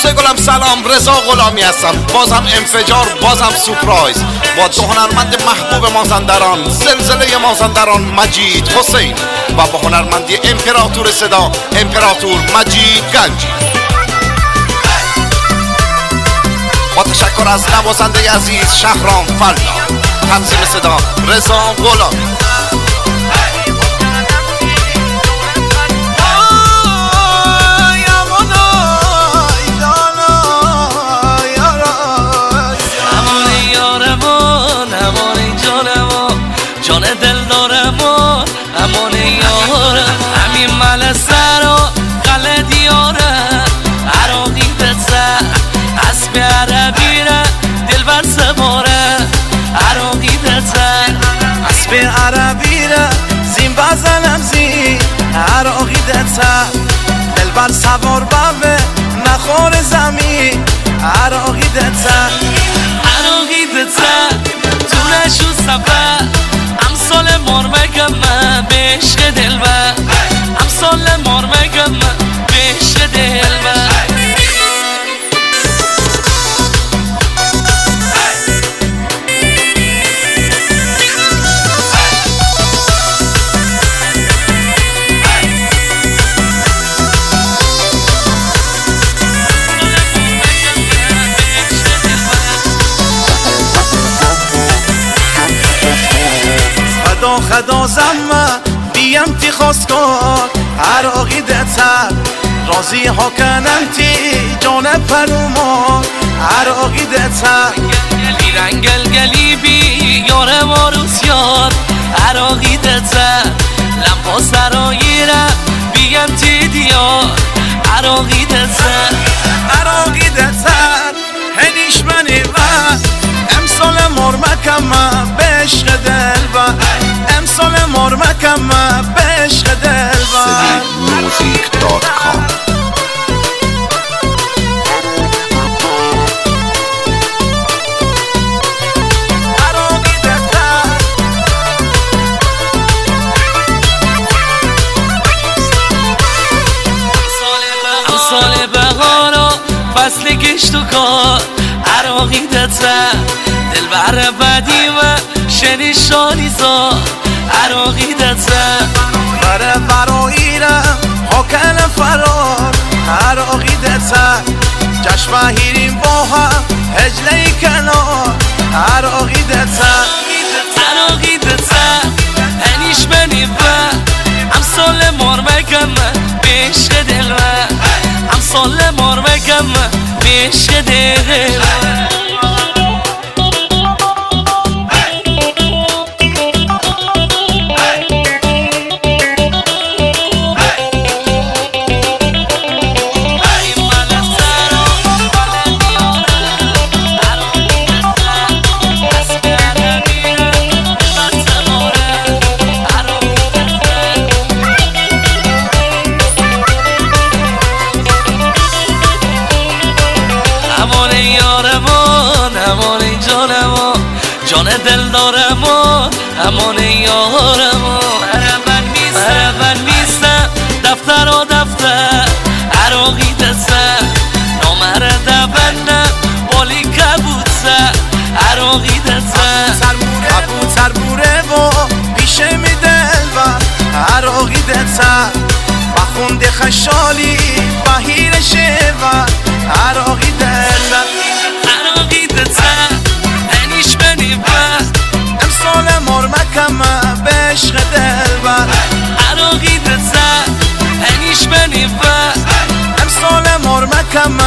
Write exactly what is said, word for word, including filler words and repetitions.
دوست گلم سلام، رضا غلامی هستم. بازم انفجار، بازم سورپرایز با دو هنرمند محبوب مازندران، زلزله مازندران مجید حسین و با هنرمندی امپراتور صدا امپراتور مجید گنجی. با تشکر از نوازنده عزیز شهرام فلا، تنظیم صدا رضا غلامی. جان دل دارم و امان یارم، همین مل سر و قلعه دیارم، عراقی دسته اسب عربی را دل بر سواره، عراقی دسته اسب عربی را زین بزنم زین، عراقی دسته دل بر سوار بابه نخور زمین، عراقی دسته عراقی دسته تو نشو سفر امسال مار مگم من به عشق دلبر، امسال مار مگم من به عشق دلبر. خدا خدا زمه بیم تی خواست کن عراقی دتر رازی ها کنم تی جان پرومان، عراقی دتر گلی رنگل گلی بی یار واروس یار، عراقی دتر لمپا سرایی را بیم تی دیار، عراقی دتر عراقی دتر هنیش منی و امسال مرمکم به عشق دلبر، امسال مرمکم به عشق دلبر. موزیک دات کام. امسال بهارا فصل گشت و کار، عراقی دتر دل بر بدی و شنی شانی زار، عراقی دتر بره براییرم حاکن فرار، عراقی دتر جشن هیریم با هم هجله کنار، عراقی دتر عراقی دتر انیش منی و امسال مار مگم به عشق دلبر، امسال مار مگم به عشق دلبر. امان جانم جان دل دارم و امان یارم، مربن نیستم دفتر و دفتر، عراقی دسته نامرد بندم بالی کبوتر، عراقی دسته کبوتر بوره و پیشه می دلبر، عراقی دسته بخونده خشالی بهیر شور، عراقی دسته عراقی دتر انیش منی و امسال مرمکم به عشق دلبر، عراقی دتر انیش منی و امسال مرمکم